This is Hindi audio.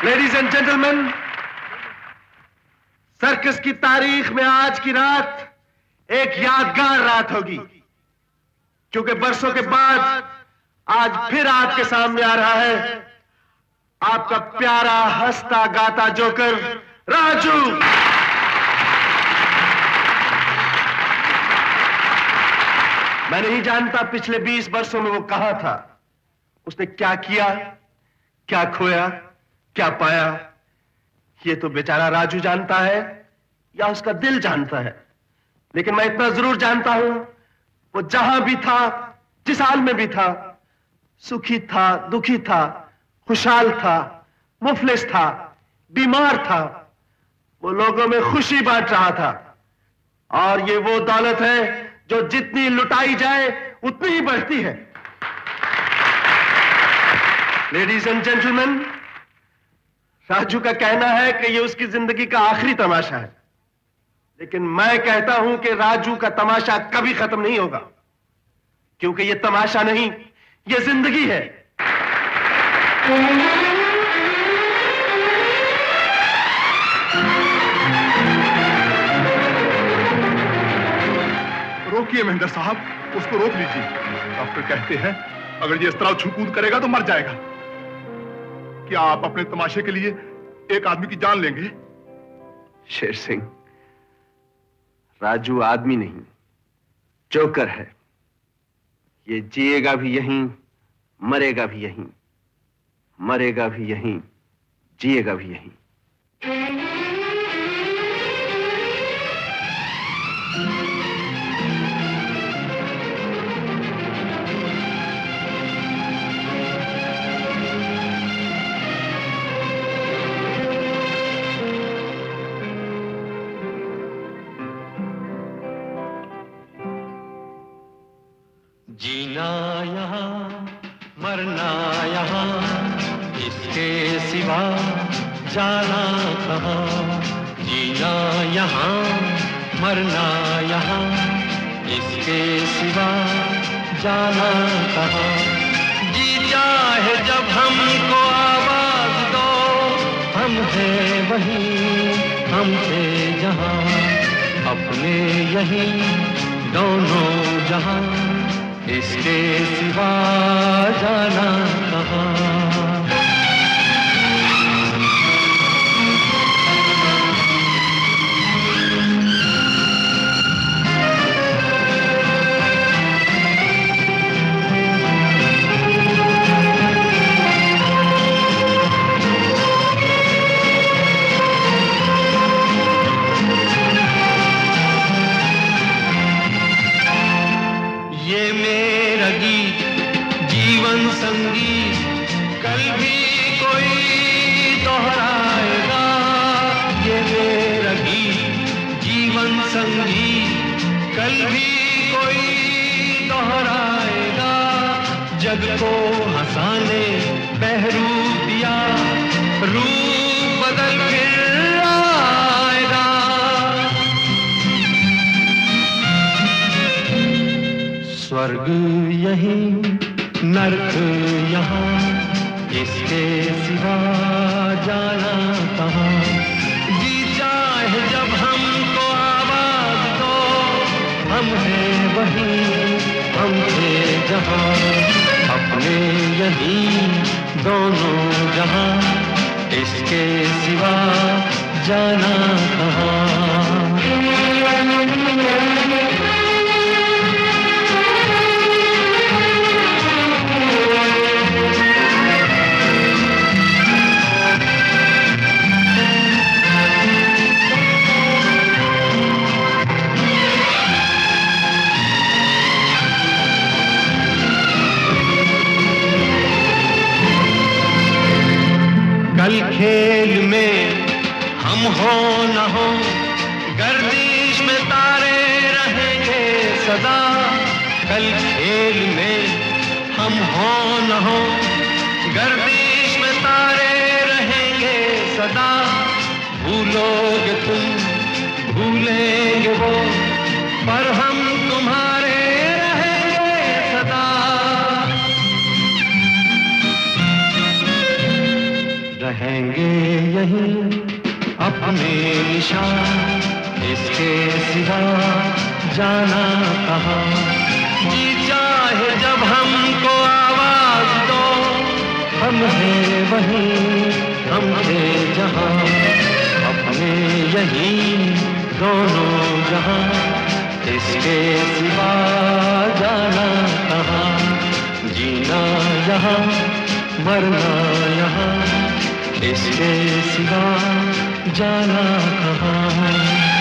लेडीज एंड जेंटलमैन, सर्कस की तारीख में आज की रात एक यादगार रात होगी, क्योंकि बरसों के बाद आज फिर आपके सामने आ रहा है आपका प्यारा हंसता गाता जोकर राजू। मैं नहीं जानता पिछले 20 वर्षों में वो कहां था, उसने क्या किया, क्या खोया, क्या पाया, ये तो बेचारा राजू जानता है या उसका दिल जानता है। लेकिन मैं इतना जरूर जानता हूं, वो जहां भी था, जिस हाल में भी था, सुखी था, दुखी था, खुशहाल था, मुफलिस था, बीमार था, वो लोगों में खुशी बांट रहा था। और ये वो दौलत है जो जितनी लुटाई जाए उतनी ही बढ़ती है। लेडीज एंड जेंटलमैन, राजू का कहना है कि ये उसकी जिंदगी का आखिरी तमाशा है, लेकिन मैं कहता हूं कि राजू का तमाशा कभी खत्म नहीं होगा, क्योंकि ये तमाशा नहीं, ये जिंदगी है। रोकिए महेंद्र साहब, उसको रोक लीजिए। डॉक्टर कहते हैं अगर ये इस तरह छू-कूद करेगा तो मर जाएगा। क्या आप अपने तमाशे के लिए एक आदमी की जान लेंगे? शेर सिंह, राजू आदमी नहीं, जोकर है। ये जिएगा भी यहीं, मरेगा भी यहीं, मरेगा भी यहीं, जिएगा भी यहीं। जीना यहाँ मरना यहाँ, इसके सिवा जाना कहाँ। जीना यहाँ मरना यहाँ, इसके सिवा जाना कहाँ। जी चाहे जब हमको आवाज दो, हम हैं वहीं, हम थे जहाँ, अपने यहीं दोनों जहाँ, इसके सिवा जाना कहाँ। संगीत कल भी कोई दोहराएगा, ये मेरा गीत जीवन संगीत कल भी कोई दोहराएगा। जग को हंसाने बहरूप दिया, रूप बदल फिर आएगा। स्वर्ग यहीं नर्क यहाँ, इसके सिवा जाना कहाँ। जी चाहे जब हमको आवाज दो, हम हैं वहीं, हम थे जहाँ, अपने यहीं दोनों जहाँ, इसके सिवा जाना कहाँ। कल खेल में हम हो न हो, गर्दिश में तारे रहेंगे सदा। कल खेल में हम हो न हो, गर्दिश में तारे रहेंगे सदा। भूलोगे तुम, भूलेंगे वो, पर हम तुम्हारे रहेंगे सदा। रहेंगे दिशा इसके सिवा जाना कहाँ। जी चाहे जब हमको आवाज दो, हम हैं वहीं हम थे जहाँ, अपने यहीं दोनों जहाँ, इसके सिवा जाना कहाँ। जीना यहाँ मरना यहाँ, इसके सिवा जाना कहाँ।